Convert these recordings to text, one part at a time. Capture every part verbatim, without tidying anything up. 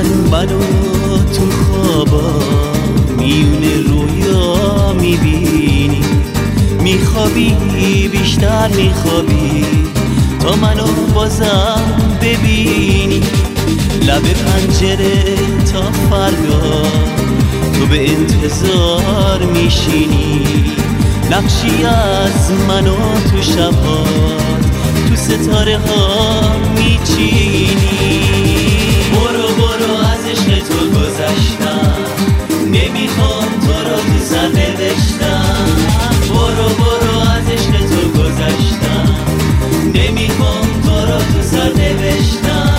من منو تو خوابا میونه رویا میبینی، میخوابی بیشتر میخوابی تا منو بازم ببینی. لب پنجره تا فردا تو به انتظار میشینی، نقشی از منو تو شبات تو ستاره ها میچینی. برو برو از عشق تو گذشتم، نمیخوام تو رو تو سر نوشتم. برو برو از عشق تو گذشتم، نمیخوام تو رو تو سر نوشتم.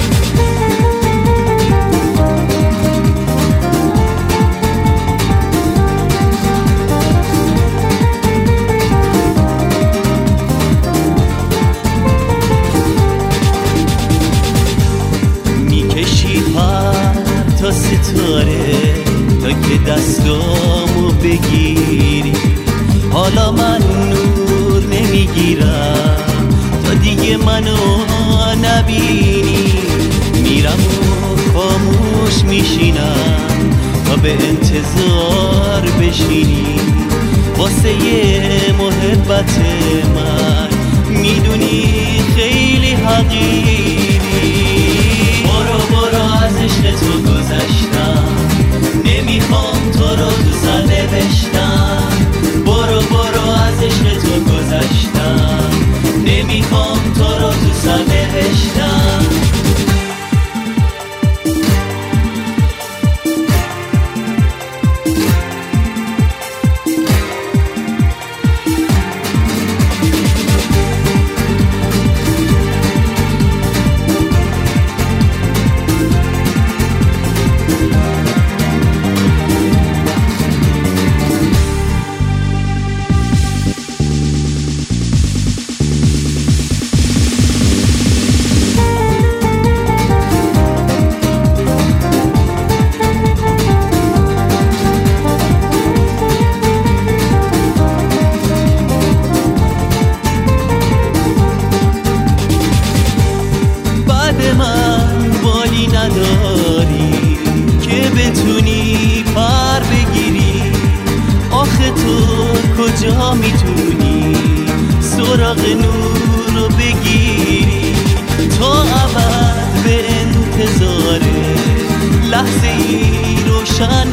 تا ستاره تا که دستامو بگیری، حالا من نور نمیگیرم تا دیگه منو نبینی. میرم و خاموش میشینم تا به انتظار بشینی، واسه محبت من میدونی خیلی حقیری. برو برو از عشق تو گذشتم، نمیخوام تو رو تو سر نوشتم. برو برو از عشق تو گذشتم، نمیخوام تو رو تو سر نوشتم. من بالی نداری که بتونی پر بگیری، آخه تو کجا میتونی سراغ نور رو بگیری؟ تا ابد به انتظار لحظه ای روشن